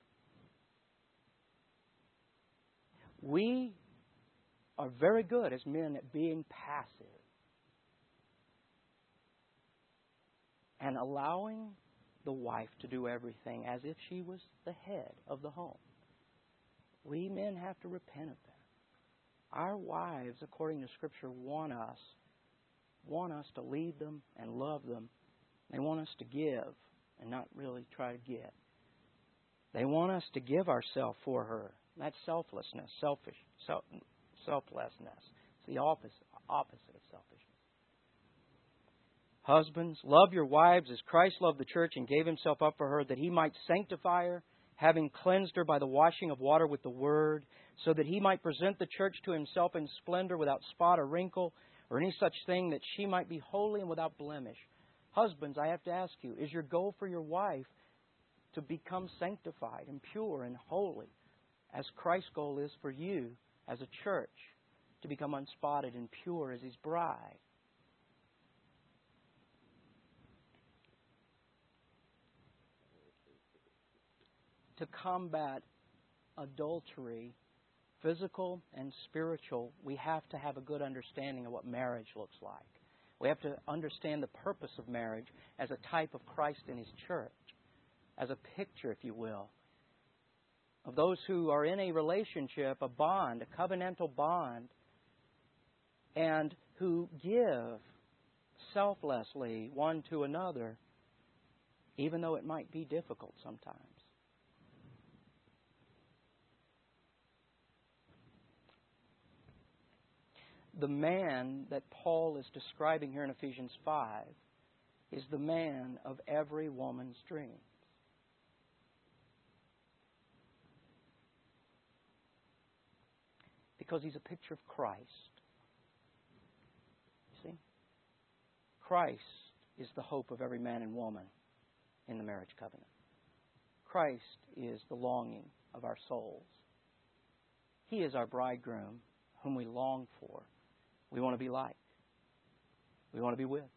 We are very good as men at being passive and allowing the wife to do everything as if she was the head of the home. We men have to repent of that. Our wives, according to Scripture, want us want us to lead them and love them. They want us to give and not really try to get. They want us to give ourselves for her. That's selflessness, selfish, self, selflessness. It's the opposite, opposite of selfishness. Husbands, love your wives as Christ loved the church and gave Himself up for her, that He might sanctify her, having cleansed her by the washing of water with the Word, so that He might present the church to Himself in splendor, without spot or wrinkle, or any such thing, that she might be holy and without blemish. Husbands, I have to ask you, is your goal for your wife to become sanctified and pure and holy, as Christ's goal is for you as a church to become unspotted and pure as His bride? To combat adultery, physical and spiritual, we have to have a good understanding of what marriage looks like. We have to understand the purpose of marriage as a type of Christ in His church, as a picture, if you will, of those who are in a relationship, a bond, a covenantal bond, and who give selflessly one to another, even though it might be difficult sometimes. The man that Paul is describing here in Ephesians five is the man of every woman's dreams. Because he's a picture of Christ. You see? Christ is the hope of every man and woman in the marriage covenant. Christ is the longing of our souls. He is our bridegroom whom we long for. We want to be like. We want to be with.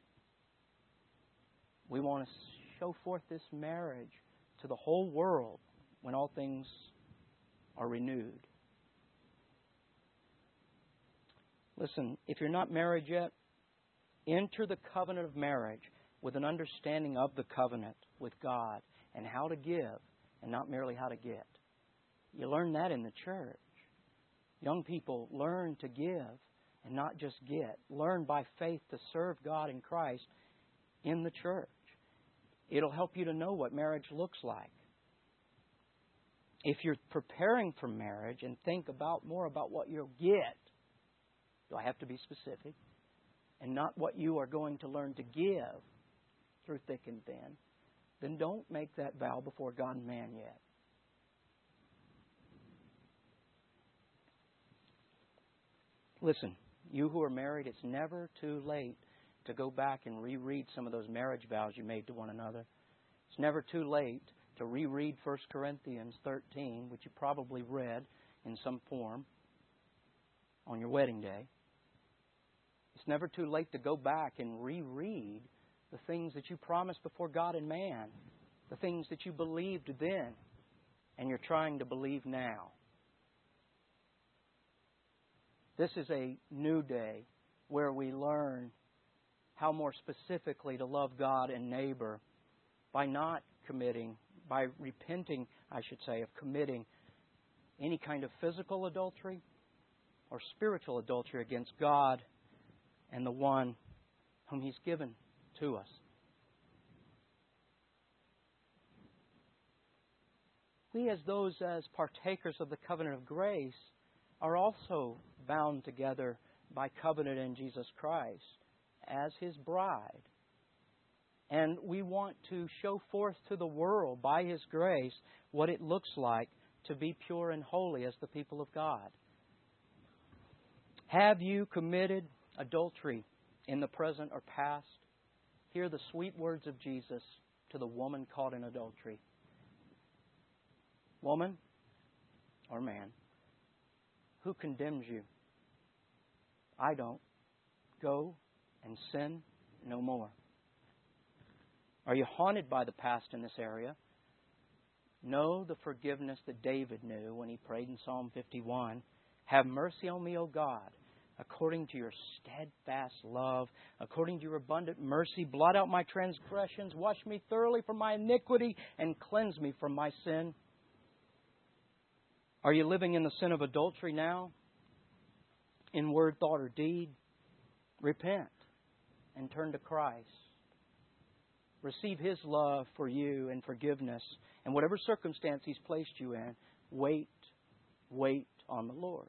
We want to show forth this marriage to the whole world when all things are renewed. Listen, if you're not married yet, enter the covenant of marriage with an understanding of the covenant with God and how to give and not merely how to get. You learn that in the church. Young people learn to give and not just get. Learn by faith to serve God in Christ in the church. It'll help you to know what marriage looks like. If you're preparing for marriage and think about more about what you'll get, do I have to be specific? And not what you are going to learn to give through thick and thin, then don't make that vow before God and man yet. Listen, you who are married, it's never too late to go back and reread some of those marriage vows you made to one another. It's never too late to reread First Corinthians thirteen, which you probably read in some form on your wedding day. It's never too late to go back and reread the things that you promised before God and man, the things that you believed then, and you're trying to believe now. This is a new day where we learn how more specifically to love God and neighbor by not committing, by repenting, I should say, of committing any kind of physical adultery or spiritual adultery against God and the one whom He's given to us. We, as those as partakers of the covenant of grace, are also bound together by covenant in Jesus Christ as His bride. And we want to show forth to the world by His grace what it looks like to be pure and holy as the people of God. Have you committed adultery in the present or past? Hear the sweet words of Jesus to the woman caught in adultery. Woman or man, who condemns you? I don't. Go and sin no more. Are you haunted by the past in this area? Know the forgiveness that David knew when he prayed in Psalm fifty-one. Have mercy on me, O God, according to your steadfast love, according to your abundant mercy. Blot out my transgressions, wash me thoroughly from my iniquity, and cleanse me from my sin. Are you living in the sin of adultery now? In word, thought, or deed? Repent and turn to Christ. Receive His love for you and forgiveness. And whatever circumstance He's placed you in, wait, wait on the Lord.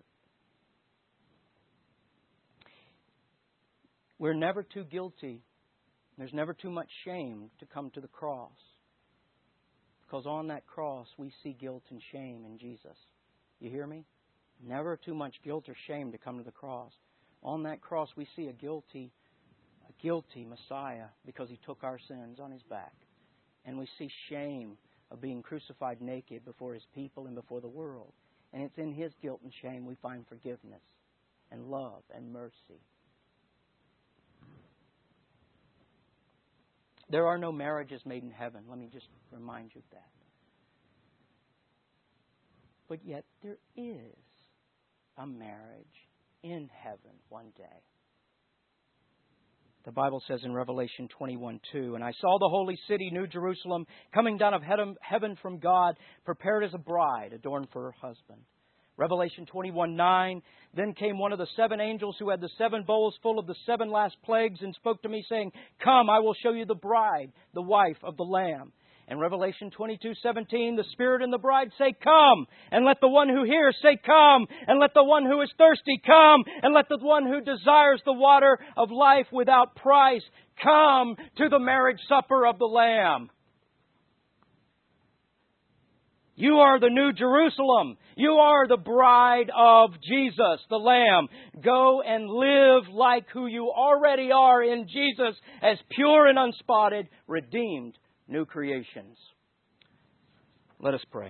We're never too guilty. There's never too much shame to come to the cross. Because on that cross we see guilt and shame in Jesus. You hear me? Never too much guilt or shame to come to the cross. On that cross we see a guilty, a guilty Messiah because He took our sins on His back. And we see shame of being crucified naked before His people and before the world. And it's in His guilt and shame we find forgiveness and love and mercy. There are no marriages made in heaven. Let me just remind you of that. But yet there is a marriage in heaven one day. The Bible says in Revelation twenty-one two, and I saw the holy city, New Jerusalem, coming down of heaven from God, prepared as a bride, adorned for her husband. Revelation twenty-one nine, then came one of the seven angels who had the seven bowls full of the seven last plagues and spoke to me, saying, Come, I will show you the bride, the wife of the Lamb. And Revelation twenty-two seventeen, the Spirit and the bride say, Come! And let the one who hears say, Come! And let the one who is thirsty come! And let the one who desires the water of life without price come to the marriage supper of the Lamb. You are the New Jerusalem. You are the bride of Jesus, the Lamb. Go and live like who you already are in Jesus, as pure and unspotted, redeemed, new creations. Let us pray.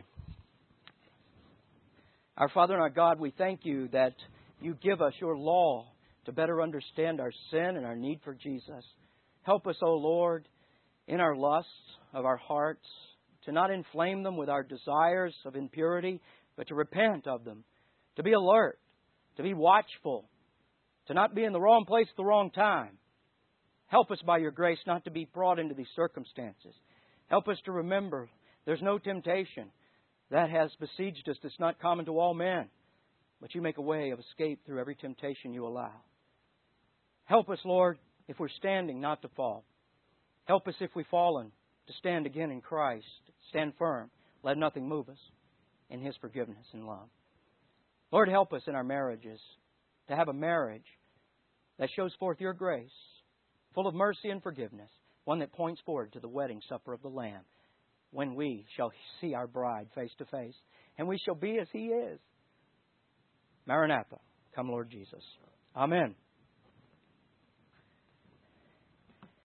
Our Father and our God, we thank You that You give us Your law to better understand our sin and our need for Jesus. Help us, O Lord, in our lusts of our hearts, to not inflame them with our desires of impurity, but to repent of them, to be alert, to be watchful, to not be in the wrong place at the wrong time. Help us by Your grace not to be brought into these circumstances. Help us to remember There's no temptation that has besieged us that's not common to all men. But You make a way of escape through every temptation You allow. Help us, Lord, if we're standing, not to fall. Help us if we've fallen, to stand again in Christ. Stand firm. Let nothing move us in His forgiveness and love. Lord, help us in our marriages to have a marriage that shows forth Your grace, full of mercy and forgiveness, one that points forward to the wedding supper of the Lamb, when we shall see our bride face to face, and we shall be as He is. Maranatha, come Lord Jesus. Amen.